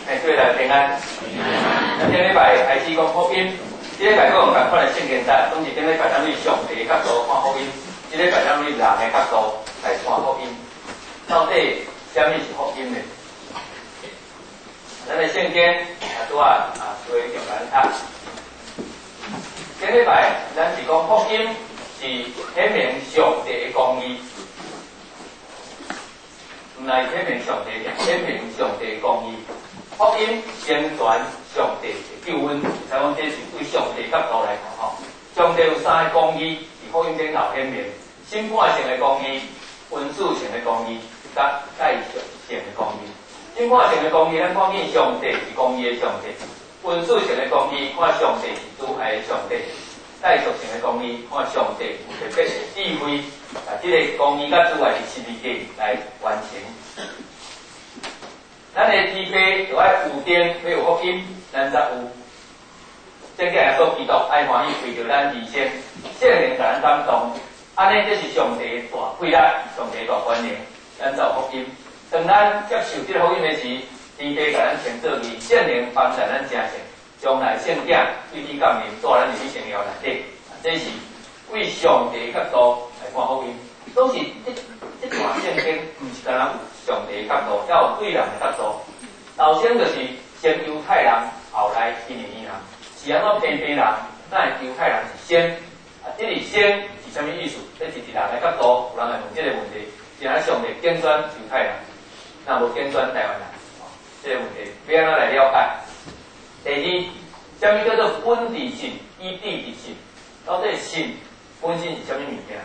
对了，平安。顶礼拜开始讲福音，这礼拜讲共款的圣经节，拢是顶礼拜咱对上帝的角度看福音，这礼拜咱对人的角度来看福音。到底什么是福音呢？咱的圣经拄做用咱读。顶礼拜咱是讲福音是显明上帝的公义。唔来显明上帝嘅，显明上帝嘅公义。福音宣传上帝嘅救恩，才讲这是对上帝角度来看吼。上帝有三个公义，伫福音顶头显明：审判性的公义、恩赐性的公义，甲代赎性的公义。审判性的公义，咱看见上帝是公义的上帝；恩赐性的公义，看上帝是主爱的上帝；代赎性的公义，看上帝有特别的智慧。这个公义甲主爱是十二家来完成。咱的支配就爱有电，要有福音，咱才有。正经来说，基督爱欢喜，为着咱而生，圣灵甲咱感动，安尼这是上帝的大贵力，上帝的大权能，咱才有福音。当咱接受这个福音的时，支配甲咱称作义，圣灵帮助咱成圣，将来圣子对天降临，带咱入去荣耀内底。这是为上帝的角度来看福音，都是这段圣经，唔是干那有上帝的角度，也有对人的角度。首先就是先犹太人，后来印尼人，是安怎偏偏人？咱犹太人是先，这里先是啥物意思？这是人的角度，有人来问这个问题，是安上帝拣选犹太人，那无拣选台湾人？这个问题要安怎来了解？第二，啥物叫做本地性、依地地性？到底性本身是啥物物件？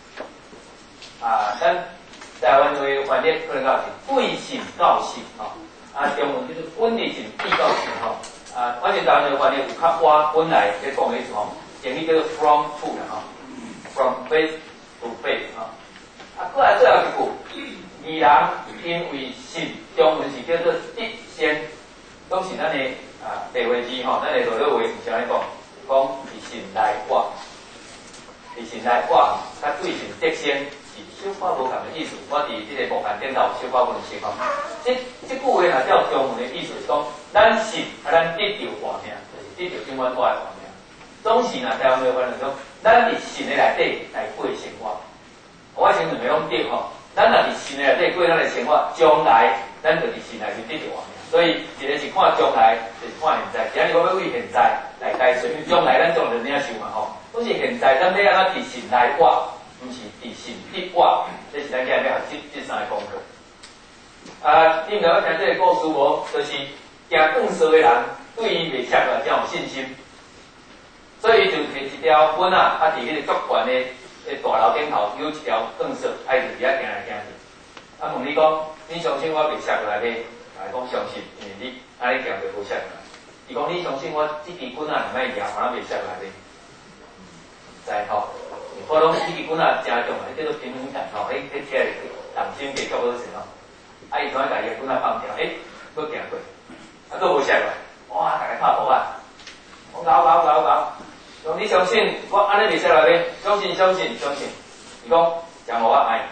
咱台湾话翻译可能讲是对性告性中文就是本地性、必告性反正台湾话翻译有较我本来咧讲的意思英语叫做 from to 啦from face to face 过来最后一句，义人因为信，中文是叫做得先，拢是咱的白话字咱的落落话是啥咧讲？讲是信来我，是信来我，甲对信得先。小可无同的意思，我伫即个幕前顶头小可无同情况。这句话若照中文的意思是讲，咱信咱得到活命，就是得到永远活的活命。总是台湾话翻译讲，咱伫信的内底来过生活。我先两个拢对咱若伫信的内底过咱的生活，将来咱就伫信内面得到活命。所以一个是看将来，就是看现在。假如我要为现在来解释，因为将来咱将来怎样想嘛都是现在咱要安怎伫信来活。毋是伫信得活，这是咱今日要学这三个功课。你毋知我听这个故事无？就是行更衰的人，对于未测来才有信心，所以就摕一条本伫迄个足悬的大楼顶头有一条更衰，爱就伫遐行来行去。问你讲，你相信我未测来袂？讲相信，因为你安尼行就无测来。伊讲你相信我这支本若卖行，可能未测来袂？知我拢这支本真重叫做平衡感迄起来人心袂足好势伊怎啊家己本放掉？佫行过，佫无下来，哇！大家拍鼓我搞，讲你相信我安尼袂下来咧？相信。伊讲，真无我爱，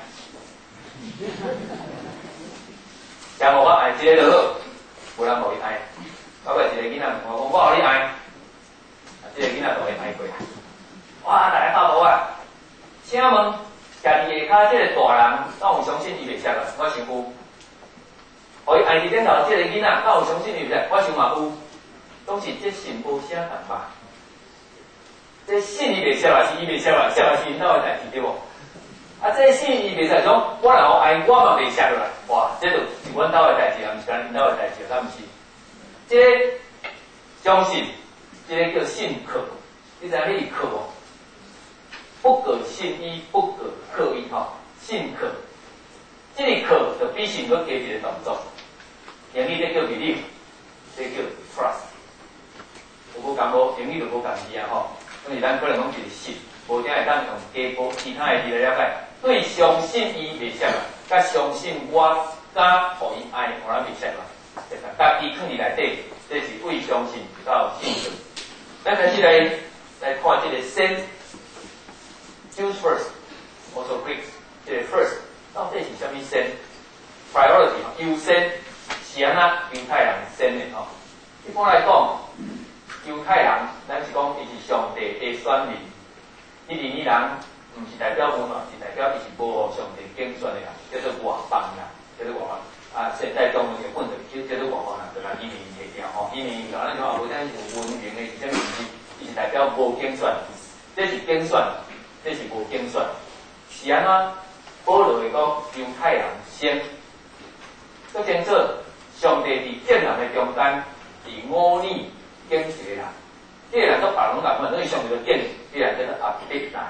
真无我爱，一个就好，无人互伊爱。包括一个囡仔问我互你爱，这个囡仔就会爱过。哇！大家拍鼓请问，家己下骹这个大人，敢有相信伊袂识啊？我想有。互伊爱伫顶头这个囡仔，敢有相信伊袂识？我想嘛有。总是这信无啥共吧？这信伊袂识嘛是伊袂识嘛，识嘛是因兜的代志对无？这信伊袂识，讲我若爱我嘛袂识落来，哇！这就是阮兜的代志，也毋是咱因兜的代志，咱毋是。这个相信，这个叫信客，你知影你客无？不可信依，不可刻意信客。这个客就比信佫加一个动作，英语这叫 believe， 这叫 trust。有无共无？英语就无共字因为咱可能讲就是信，无定会当用加无其他的字来了解。对相信伊袂识啦，甲相信我，甲互伊爱，互咱袂识啦。家己放伫内底，这是为相信到信任。咱开始来看这个先。Jews first, also Greeks. 这个 first 到底是啥物先 ？priority 优先， 是安那犹太人先的吼。一般来讲，犹太人咱是讲伊是上帝的选民，伊人毋是代表文化，是代表伊是无互上帝拣选的人，叫做外邦人，叫做外邦。啊，现代中文嘅本就叫做外邦人，就来移民去掉吼。移民然后咱讲无咱有文明的是啥物事？伊是代表无拣选，这是拣选，这是无拣选。是安怎？保罗会讲犹太人先，搁先做上帝伫建人的中间，伫5年拣一个人，这个人搁别人共款，所以上帝就拣，这个人叫做阿伯兰。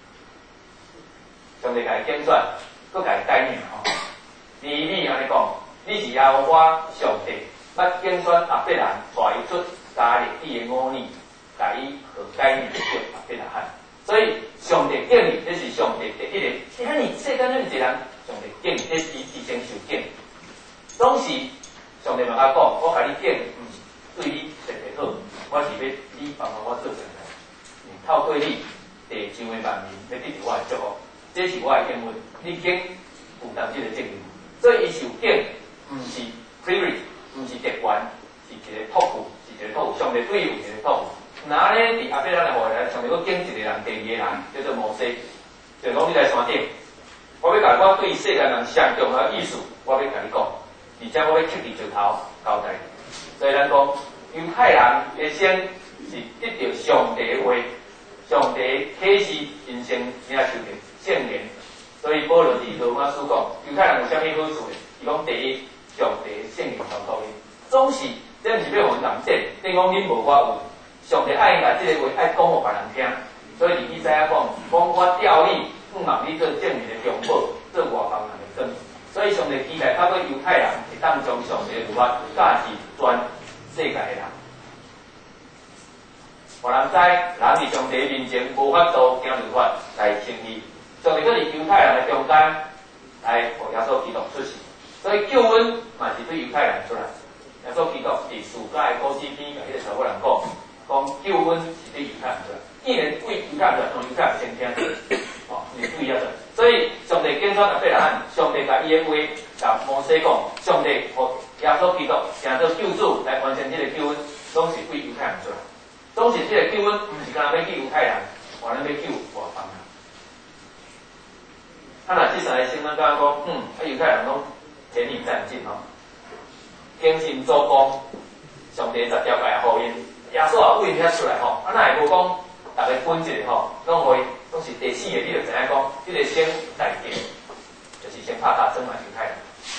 上帝甲伊拣选，搁甲伊改名吼。尼安尼讲，你是耶和华上帝，捌拣选阿伯兰，带伊出加勒底的5年，甲伊改名叫阿伯拉罕。所以上帝拣你，这是上帝第一个。你看你世间那么一人，上帝拣你，这是伊先受拣。当时上帝嘛甲讲，我甲你拣，对你特别好，我是要你帮我做成来，透过你地上的万民，要得到我的祝福。这是我的应允，你拣有当这个证明。所以伊受拣，毋是 privilege， 毋是特权，是一个托付，是一个托付。上帝对伊有一个托付。那呢，伫阿伯兰的后来，上帝搁拣一个人，第二个人叫做摩西，就是讲你来山顶，我要甲我对世间人上重要的意思，我要甲你讲，而且我要切伫石头交代。所以咱讲，犹太人的先是得到上帝的话，上帝启示人生领受的圣言。所以保罗伫罗马书讲，犹太人有啥物好处的？伊讲第一，上帝圣言传导因。总是这毋是要互人见，等讲恁无我有。上帝爱把这个话爱讲互别人听，所以以赛亚讲我调你，不望你做正面的中保，做外邦人的根。所以上帝期待透过犹太人会当将上帝的律法教示全世界的人。互人知，人伫上帝面前无法度行律法来称义。上帝搁伫犹太人的中间来互耶稣基督出世，所以救恩嘛是对犹太人出来。耶稣基督伫世界的古诗篇，甲迄个查某人讲救恩是对犹太人出来，既然为犹太人，从犹太人先听哦，是对啊。所以上帝拣选阿伯拉罕，上帝甲伊的话，甲摩西讲，上帝互耶稣基督成做救主来完成这个救恩，拢是为犹太人出来。总是这个救恩，毋是干那要救犹太人，还咱要救外邦人。啊，若即三个先咱讲犹太人拢田里占尽吼，精心做工，上帝10条界互因。耶稣也为遐出来吼，啊，哪会无讲大家分一个吼，拢会拢是第4个，你就知影讲，这个先代表，就是先拍打针嘛犹太人，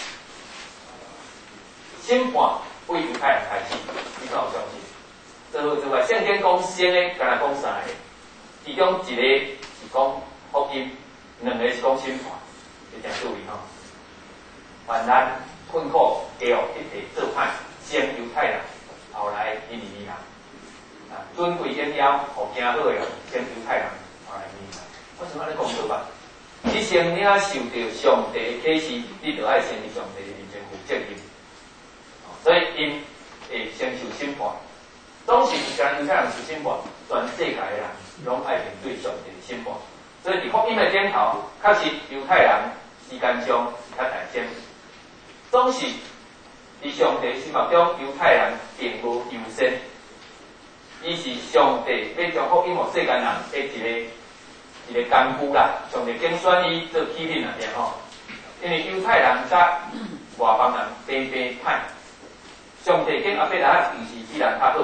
审判为犹太人开始，你敢有相信？之外，圣经讲先的，敢若讲3个，其中一个是讲福音，2个是讲审判，你听注意吼。患难、困苦、饥饿一起做歹，先犹太人，后来尼尼微人。尊贵荣耀，互惊好诶，先犹太人后来尼尼微。我想安尼讲对吧？你先领受到上帝的启示，你就爱先伫上帝的面前负责任。所以因会先受审判。当时毋单犹太人受审判，全世界的人拢爱面对上帝的审判。所以伫福音的顶头，确实犹太人时间上较大先。当时伫上帝心目中，犹太人并无优先，伊是上帝要将福音互世间人的一个工具啦。上帝拣选伊做器皿啊，吼。因为犹太人甲外邦人平平歹，上帝拣阿伯拉罕毋是比人较好。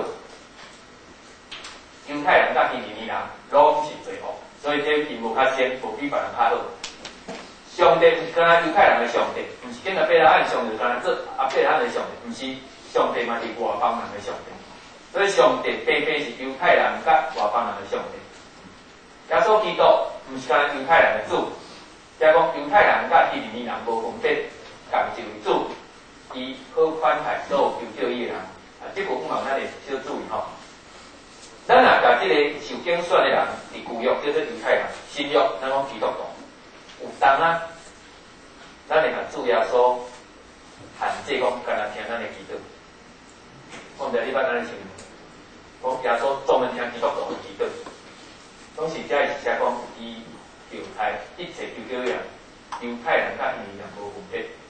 犹太人甲尼尼微人拢是罪恶，所以这并无较先，无比别人较好。上帝毋是干那犹太人的上帝，毋是拣阿伯拉罕上帝，干那做阿伯拉罕的上帝，毋是上帝嘛是外邦人的上帝。所以上帝偏偏是犹太人甲外邦人的上帝。耶稣基督毋是干那犹太人的主，即讲犹太人甲尼尼微人无分别，共一位主，伊好宽待所有求救伊的人。啊，这句话咱会小注意吼。咱若甲即个受拣选的人，伫旧约叫做犹太人，新约咱讲基督徒，有当啊，咱会甲主耶稣限制讲，干那听咱的祈祷。我毋知你捌咱的想，讲耶稣专门听基督徒的祈祷。当时遮是写讲，伊就爱一切求救的人，犹太人甲尼尼微人无分别。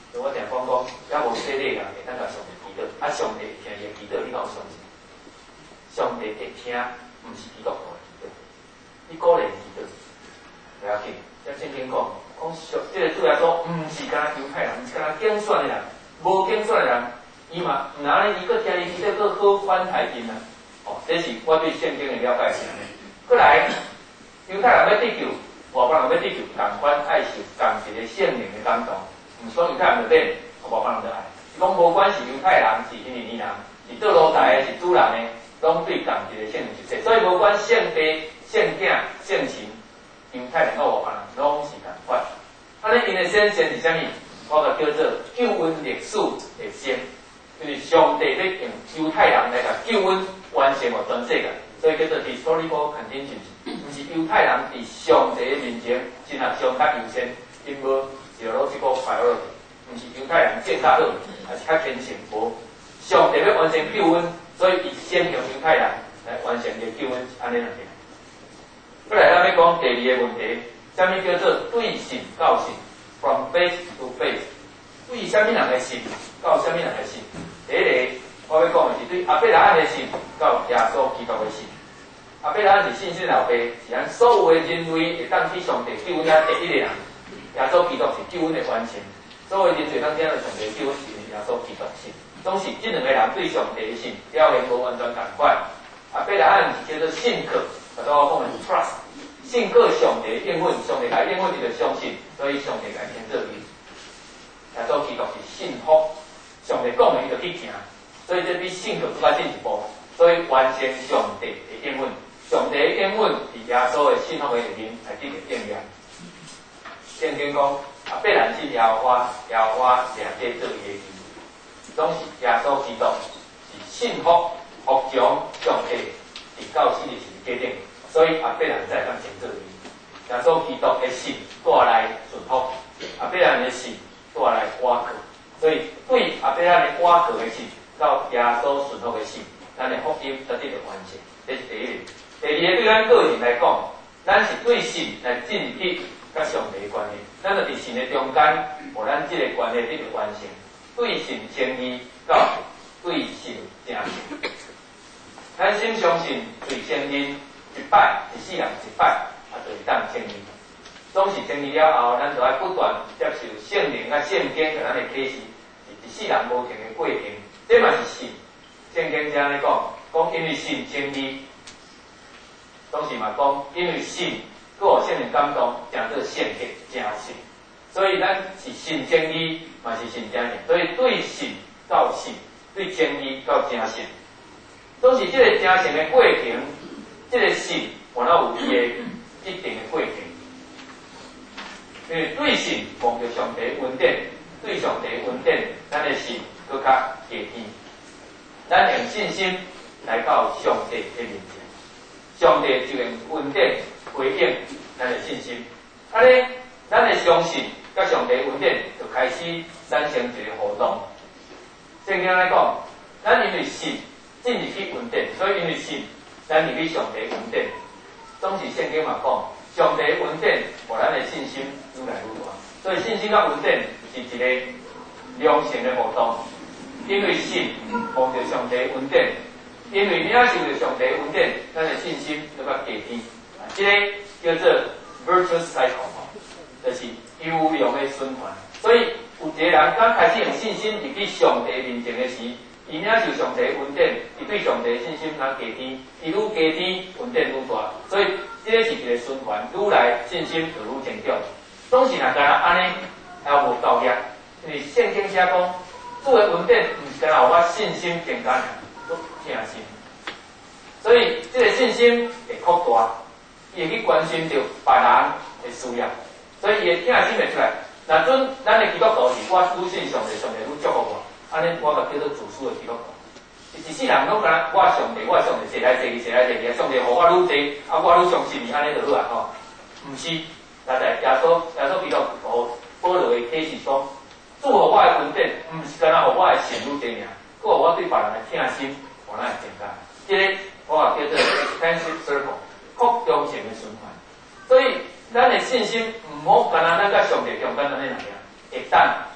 就我常讲讲，也无洗礼人会当甲上帝祈祷，啊上帝听伊祈祷，你敢有相信？上帝会听，毋是基督徒的祈祷，你个人祈祷不要紧。像圣经讲，上这个主要说，毋是干那犹太人，毋是干那竞选的人，无竞选的人，伊嘛毋拿伊个听伊祈祷，个好翻台面啊！哦，这是我对圣经的了解是安尼。过来，犹太人要得救，外邦人要得救，同款爱受同一个圣灵的感动。毋是讲犹太人就免，外邦人就爱。是讲无关是犹太人，是印尼人，是倒落台的，是主人的，拢对同一个圣灵是。所以无管圣父、圣子、圣神，犹太人甲外邦人拢是同款。安尼因的先是啥物？我个叫做救恩历史的先，因为上帝要用犹太人来甲救恩完成我全世界。所以叫做 historical contingency， 毋是犹太人伫上帝面前真系上较优先，因无 theological priority， 毋是犹太人更较好，还是较虔诚无。上帝要完成救恩，所以伊先用犹太人来完成个救恩，安尼两件。过来，咱要讲第二个问题，啥物叫做对信到信 ？From faith to faith， 对啥物人的信到啥物人的信？第一个。我要讲的是对阿伯拉罕的信到耶稣基督的信。阿伯拉罕是信心老爸，是咱所有的人类会当去上帝救恩第一个人。耶稣基督是救恩的完成，所有人类当听到上帝救恩是耶稣基督信。总是这两个人对上帝的信表现无完全同款。阿伯拉罕是叫做信靠，或者我讲的是 trust， 信靠上帝的应允，上帝来应允你就相信，所以上帝来天做伊。耶稣基督是信服，上帝讲的伊就去行。所以这比信靠更加进一步，所以完成上帝的应允，上帝的应允伫耶稣的信服的里面来得到应验。圣经讲，啊，必然是耶和华掠过做伊的义，总是耶稣基督是信服服从上帝伫到死的时决定，所以啊，必然再当成做义。耶稣基督的信带来顺服，啊，必然的信带来瓦靠，所以对啊，必然的瓦靠的信。到耶稣顺服的信，咱的福音才得到完成，这是第一个。第二个，对咱个人来讲，咱是对信来建立甲上帝的关系，咱就伫信的中间，互咱这个关系得到完成。对信称义到对信正信，咱先相信罪承认一摆，一世人一摆，啊，就会当称义。总是称义了后，咱就要不断接受圣灵甲圣经给咱的启示，是一世人无停的过程。这嘛是信，圣经这样来讲，因为信称义，当时嘛讲因为信，佮有圣灵感动，讲做圣洁正信，所以咱是信称义，嘛是信正信，所以对信到信，对称义到正信，都是这个正信的过程，这个信我那有伊的一定的过程，因为对信望着上帝恩典，对上帝恩典，咱的信。更加加添，咱用信心来到上帝的面前，上帝就用恩典回应咱的信心。安尼，咱的相信甲上帝恩典就开始产生一个互动。圣经来讲，咱因为信进入去恩典，所以因为信，咱入去上帝恩典。总是圣经嘛讲，上帝恩典互咱的信心愈来愈大，所以信心甲恩典是一个良性的互动。因为信望着上帝恩典，因为领受着上帝恩典，咱的信心就较加添。这个叫做 virtuous cycle， 就是优良的循环。所以有一个人刚开始用信心入去上帝面前的时，伊领受上帝恩典，伊对上帝的信心加添，伊愈加添恩典愈大。所以这个是一个循环，愈来信心就愈增长。总是若干安尼，还无够力，因为圣经写讲。主的恩典毋是干那有我信心增加，都正信。所以这个信心会扩大，伊会去关心着别人的需要，所以伊会正心会出来。若准咱的基督徒是我笃信上帝，上帝愈祝福我，安尼我就叫做自私的基督徒。一世人拢干那我上帝，坐来坐去，上帝互我愈济，啊我愈相信伊，安尼就好啊吼。毋是，但是耶稣基督互保罗的启示说。祝福我的恩典，毋是干那互我的善愈济尔，佮互我对别人的疼心，互咱会增加。这个我也叫做 expansive circle， 扩张性的循环。所以咱的信心毋好干那咱甲上帝中间安尼两样，会当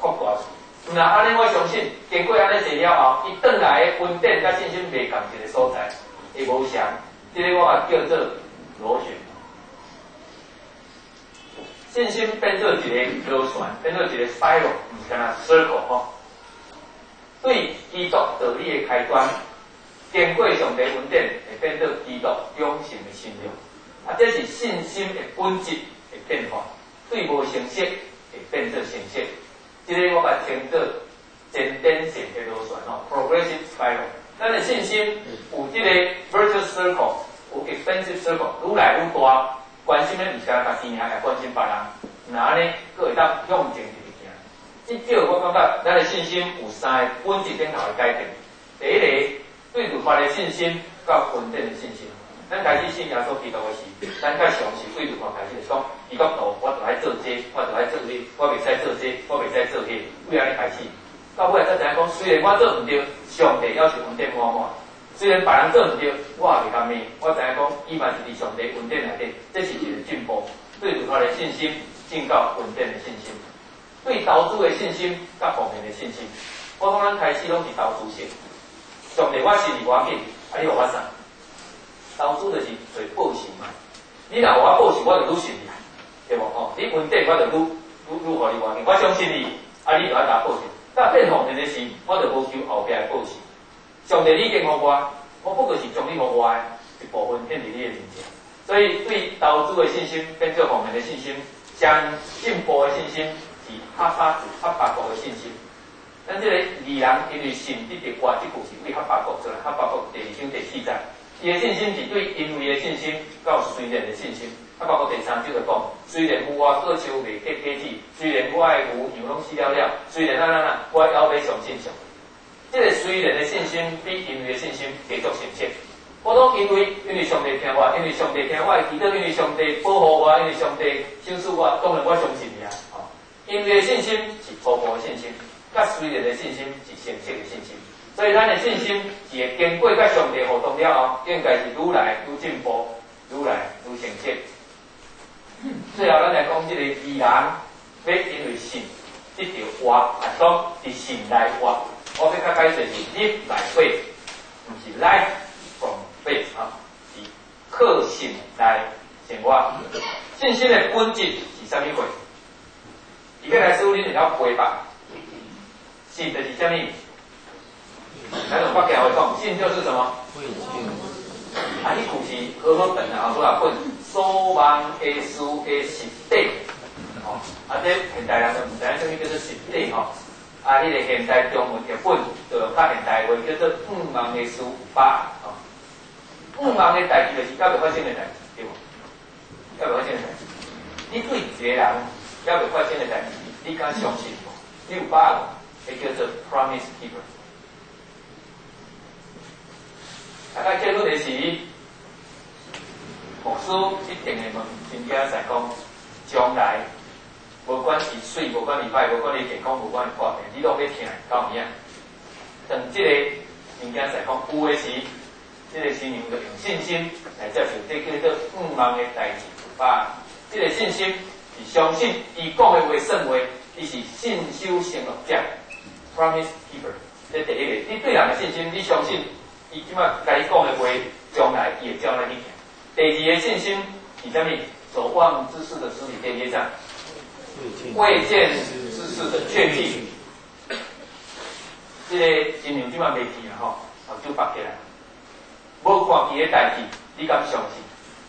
扩大。那安尼我相信，经过安尼做了后，伊转来的稳定甲信心袂共一个所在，会无相。这个我也叫做螺旋。信心变做一个螺旋，变做一个 spiral， 唔是干那 circle 吼。对基督道理的开端，经过上帝稳定，会变做基督永恒的信仰。啊，这是信心的本质的变化。对无成色会变做成色。这个我把它称作渐变性的螺旋吼 ，progressive spiral。咱的信心有这个 virtuous circle， 有 expansive circle， 愈来愈大。关心的唔是干家己尔，也关心别人。那安尼，佫会当向前一直行。至少我感觉，咱的信心有三个本质顶头的改变。第一个，对律法的信心，到稳定的信心。咱开始信耶稣基督的时，咱较常是对律法开始讲，基督徒，我就爱做这，我就爱做那，我袂使做这，我袂使做那，为安尼开始。到尾才知影讲，虽然我做唔对，上帝要求稳定我满。虽然别人做唔对，我也袂甘命。我知影讲，伊嘛是伫上帝稳定内底，这是一个进步。对律法的信心，进到稳定的信心。对投资的信心，甲奉献的信心。我讲咱开始拢是投资性。上帝，我信你我紧，啊你互我啥？投资就是做报酬嘛。你若有我报酬，我就愈信你，对无？吼，你稳定，我就愈互你我紧。我相信你，啊你就爱打报酬。但变奉献的是，我就无求后壁的报酬。上帝你经互我不过是将你互我的一部分献伫你的面前。所以对投资的信心，变做奉献的信心，将进步的信心是哈巴谷的信心。咱这个二人因为信得着我，这句是为哈巴谷做来，哈巴谷第2章第4节，伊的信心是对因为的信心，到虽然的信心。哈巴谷第3章就讲，虽然有我各树未结果子，虽然我的牛羊拢死了，虽然我要要相信上。这个虽然的信心比因为的信心继续成熟。我讲因为上帝听我，因为上帝听我的祈祷，因为上帝保护我，因为上帝救赎我，当然我相信你啊。因为的信心是初步的信心，甲虽然的信心是成熟的信心。所以咱的信心是会经过甲上帝互动了后，应该是愈来愈进步，愈来愈成熟。最后咱来讲这个义人要因为信得着活，啊讲是信来活。我要较解释是 live by faith， 唔是 life from faith 啊，是靠信来生活。信心的本质是啥物货？伊个来说，恁就晓背吧。信就是啥物？咱用北京话讲，信就是什么？啊，迄句是好好笨啊，我来本所望的事的实底。哦，啊，这现代人就唔知影啥物叫做实底吼。啊，迄个现代中文译本就用较现代话叫做5万的事吧，吼。5万的代志就是甲未发生的代志，对无？甲未发生的代志，你对一个人甲未发生的代志，你敢相信无？你有把握，会叫做 promise keeper。大家结论的是，牧师一定会问真正在讲将来。无管是水，无管是歹，无管你健康，无管是破病，你拢要听到物啊？等这个物件在讲有的时，这个新人就用信心来接受，这叫做5万的代志。把这个信心是相信伊讲的话算话，伊是信守承诺者 ，promise keeper。这第一个，你对人的信心，你相信伊即摆甲你讲的话，将来伊会照咱去行。第二个信心是啥物？所望之事的实体电接上。未见之事的确据，这个新娘即摆袂见啊吼，目睭白起来，无看见的代志，你敢相信？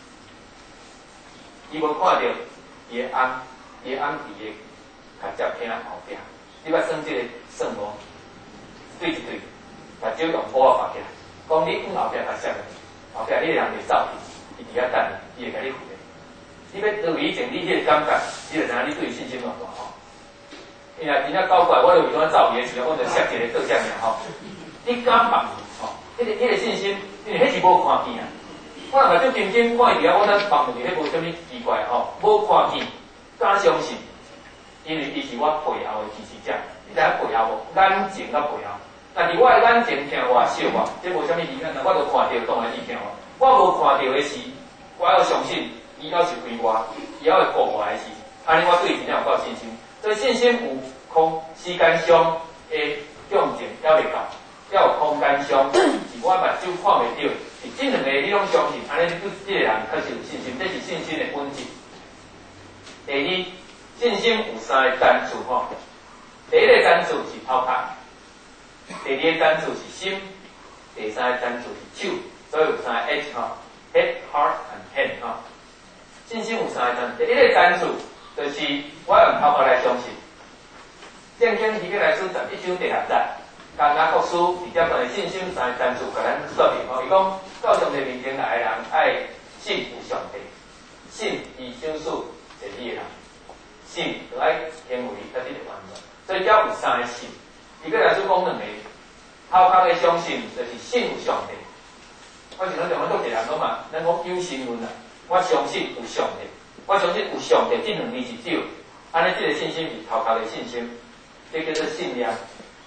伊无看到伊的翁，伊的翁伫个甲接听后壁，你捌算这个算无？对一对，目睭用布啊白起来，讲你往后壁甲接的，后壁你个人袂走去，伊伫遐等你，伊会甲你扶的。你要对以前你迄个感觉，你就知影你对信心偌大吼。伊若真正搞怪，我就为怎走伊的时候，我就设一个倒向尔吼。你敢放吼？迄个信心，因为迄是无看见啊。我若目睭定睛看伊伫遐，我咱放落去，迄无啥物奇怪吼。无看见，敢相信？因为伊是我背后的支持者。你知影背后无？眼睛甲背后。但是我的眼睛听话小我，这无啥物影响，我就看到当然伊听话。我无看到的是，我要相信。伊要是为我，伊要会顾我的事，安尼我对伊真正有够信心。所以信心有时间上的向前还未到，还有空间上是我目睭看袂到。是这两个你拢相信，安尼你对这个人确实有信心，这是信心的本质。第二，信心有三个单词吼，第一个单词是头壳，第二个单词是心，第三个单词是手，所以有三个 H 吼 ，head、heart and hand 吼。信心有三个单词，第一个单词就是我用头壳来相信。圣经提起来书11章第6节，甘拿国书直接关于信心三个单词，甲咱说明吼，伊讲到上帝面前来的人爱信有上帝，信伊小事是你的人，信就爱行为甲你的完全，所以才有三个信。伊个来书讲两个，头壳的相信就是信有上帝。我是咱常常做一人讲嘛，咱讲有信论啊，我相信有上帝，我相信有上帝，这两字是对，安尼这个信心是头壳的信心。这叫做信仰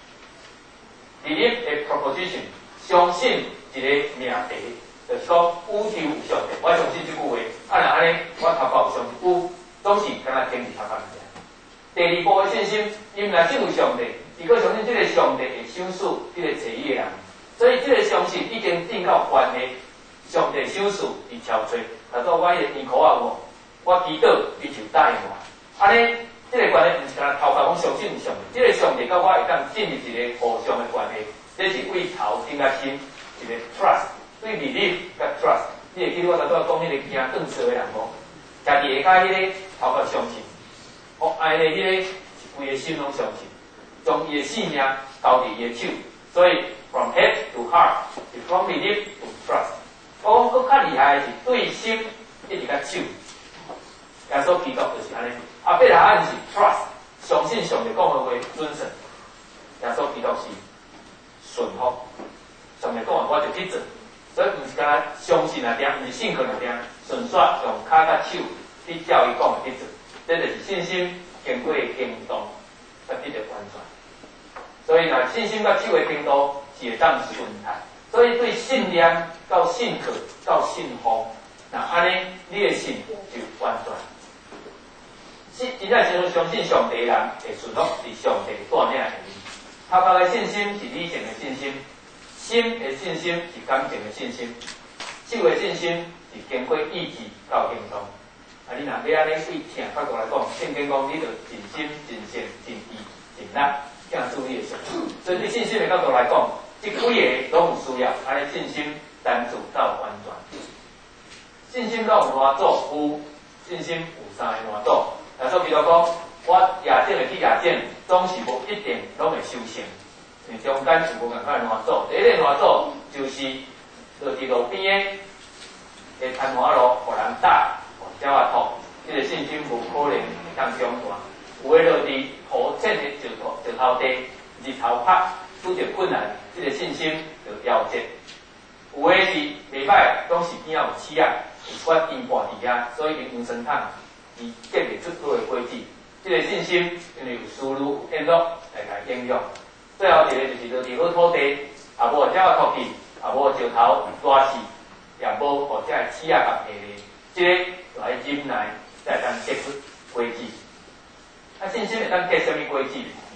，believe a proposition， 相信一个命题，就是讲有就有上帝。我相信这句话，啊那安尼，我头壳有相信有，总是敢若坚持头壳尔。第二步的信心，伊毋但信有上帝，伊阁相信这个上帝会赏赐这个找伊的人。所以这个相信已经定到关系，上帝赏赐伊挑找。他说我迄个年箍仔有无？我祈祷，伊就答应我。安尼。这个关系毋是干头壳讲相信有上帝，这个上帝甲我会当建立一个互相的关系，这是为头顶甲心一个 trust， 对 believe 甲 trust。你会记得我头拄讲迄个惊顿挫的人无？家己下骹迄个头壳相信，哦，爱的迄个是规个心拢相信，将伊的信仰交伫伊的手，所以 from head to heart， 是 from believe to trust。我讲佫较厉害的是对心一直甲手，耶稣基督就是安尼。啊，贝拉安是 trust， 相信上帝讲的话遵守。耶稣基督是顺服，上帝讲的我就去做，所以毋是干相信啊点，毋是信靠啊点，顺续用骹甲手去照伊讲的去做，这就是信心经过行动，才得到完全。所以呢，信心甲手的行动是会当顺谈，所以对信念到信靠到信奉，那安尼你的信就完全。真正真相信上帝的人会顺服是上帝带领的伊。头壳的信心是理性的信心，心的信心是感情的信心，手的信心是经过意志到行动。啊，你若要安尼对听角度来讲，圣经讲你着尽心、尽性、尽意、尽力，这样注意的事。所以对信心的角度来讲，这几个拢有需要，安尼信心单主到完全。信心到有哪组？有信心有三个哪组？耶稣基督讲，我亚证会去亚证，总是无一定拢会修成，因为中间是无共款的哪组。第一个哪组就是落伫路边的摊花路，互人打，互鸟仔吐，这个信心无可能会当中断。有诶落伫好浅的石头地，日头晒，拄着困难，这个信心就夭折。有诶是袂歹，总是边仔有刺仔，有块硬盘伫遐，所以因生烫。伊结袂出好的果子，这个信心因为有思路、有应用来甲应用。最后一个就是落伫好土地，也无鸟仔吐去，也无石头大刺，也无互这刺仔甲下咧，这个就来忍耐，才会当结出果子。啊，信心会当结什么果子？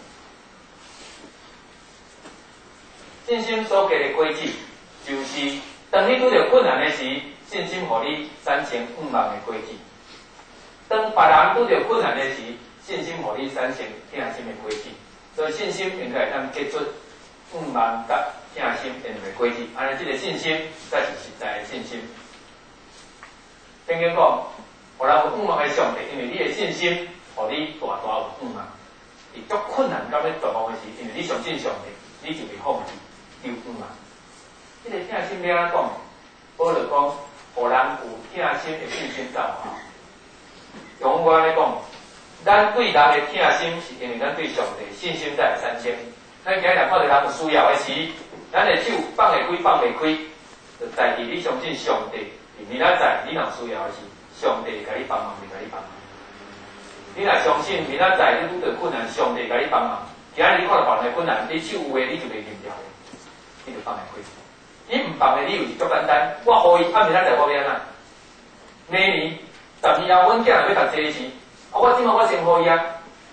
信心所结的果子，就是当你拄着困难的时，信心互你产生5万的果子。当别人拄着困难的时，信心互你产生疼心的果子，所以信心应该会当结出5万甲疼心两个果子。安尼，这个信心才是实在的信心。圣经讲，互人有5万的上帝，因为你的信心，互你大大有5万。伊足困难到要绝望的时，因为你相信上帝，你就袂放弃，有5万。这个疼心要安怎讲？保罗讲，互人有疼心的信心造化。用我来讲，咱对人的疼心，是因为咱对上帝信心才会产生。咱今日看到人有需要的时，咱的手放会开，放袂开，就在于你相信上帝。明仔载你若有需要的时，上帝会甲你帮忙，会甲你帮忙。你若相信明仔载你拄着困难，上帝甲你帮忙。今日你看到别人的困难，你手有诶，你就袂忍掉的，你就放会开。你唔放的理由是足简单，我互伊，明仔载我要安怎？明年。10年后，阮囝若要读册时，我即马我先互伊啊。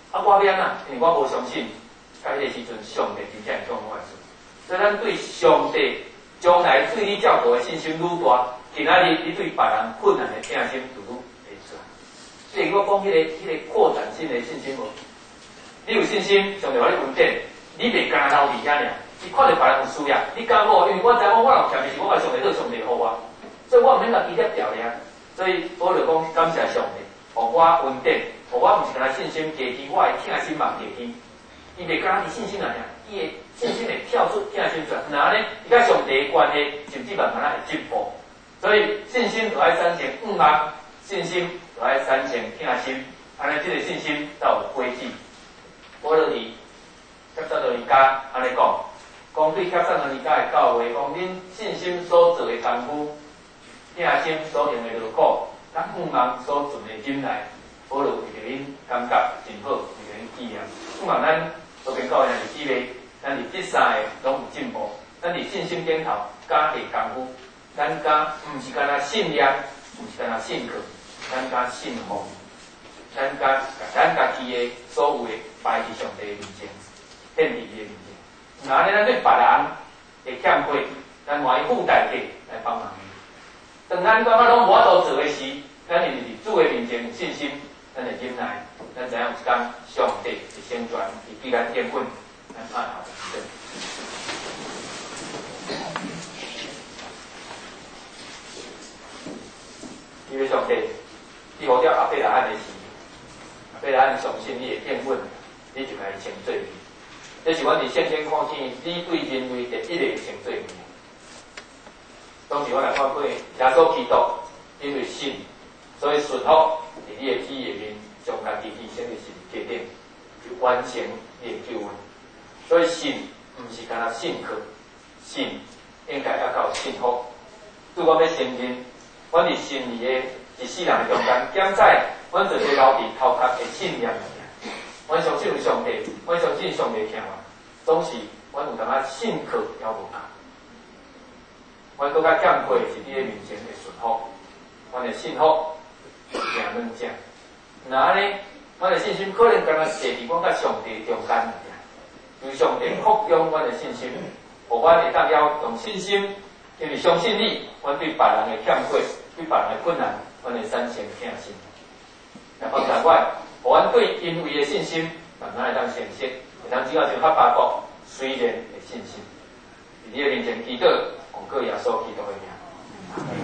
啊，我要安怎？因为我无相信，甲迄个时阵上帝真正会讲我的事。所以咱对上帝将来对你照顾的信心愈大，今仔日你对别人困难的疼心就愈会出来。所以我讲迄个扩展性的信心无，你有信心，上帝话你稳定，你袂干留伫遐尔。你看到别人有需要，你敢无？因为我知我若欠的是我甲上帝，上帝好我，所以我毋免甲记得掉咧。所以保罗讲感谢上帝，互我稳定，互我毋是干那信心加起，我的疼心嘛加起。伊袂干那是信心啊，伊的信心会跳出疼心出来。然后呢，伊甲上帝的关系甚至慢慢会进步。所以信心就爱产生望，信心就爱产生疼心，安尼即个信心才有轨迹。保罗伫帖撒罗尼迦安尼讲。讲对帖撒罗尼迦的教会，讲恁信心所做的功夫，疼心所用的劳苦，甲望所存的忍耐，保罗为着恁感觉真好，为着恁纪念。希望咱所边教会若是姊妹，咱伫这三个拢有进步。咱伫信心顶头加下功夫，咱加毋是干那信念，毋是干那信靠，咱加信奉，咱加咱家己的所有的摆伫上帝的面前，献伫伊的面前。那安尼，咱对别人会欠亏，咱换伊付代价来帮忙伊。当咱感觉拢无法度做的时，咱就是伫主的面前有信心，咱会忍耐，咱知影有一天上帝会成全，会给咱应允，咱按好人生。因为上帝，你互了阿伯拉罕的时，阿伯拉罕相信你会应允，你就该成做。这是阮伫圣经看见你对人类第一个成做面。当时我来看过耶稣基督，因为信，所以顺服伫你的旨意面，将家己牺牲的十字架顶，就完成你的救恩。所以信毋是干那信靠，信应该要到信服。对我要承认，阮伫信义的一世人的中间，减载阮就是留伫头壳的信念。阮相信有上帝，阮相信上帝疼我，总是阮有淡仔信靠还无够。阮搁较欠亏是伫咧面前的顺服，阮的信服行软正。那安尼，阮的信心可能敢若坐伫阮甲上帝中间尔，由上帝扩张阮的信心，互阮会当了用信心，因为相信你，阮对别人的欠亏、对别人的困难，阮会产生疼心。来帮助阮。互阮对因为的信心慢慢会当成熟，会当只要像哈巴谷虽然的信心，伫你的面前祈祷，奉靠耶稣基督的名。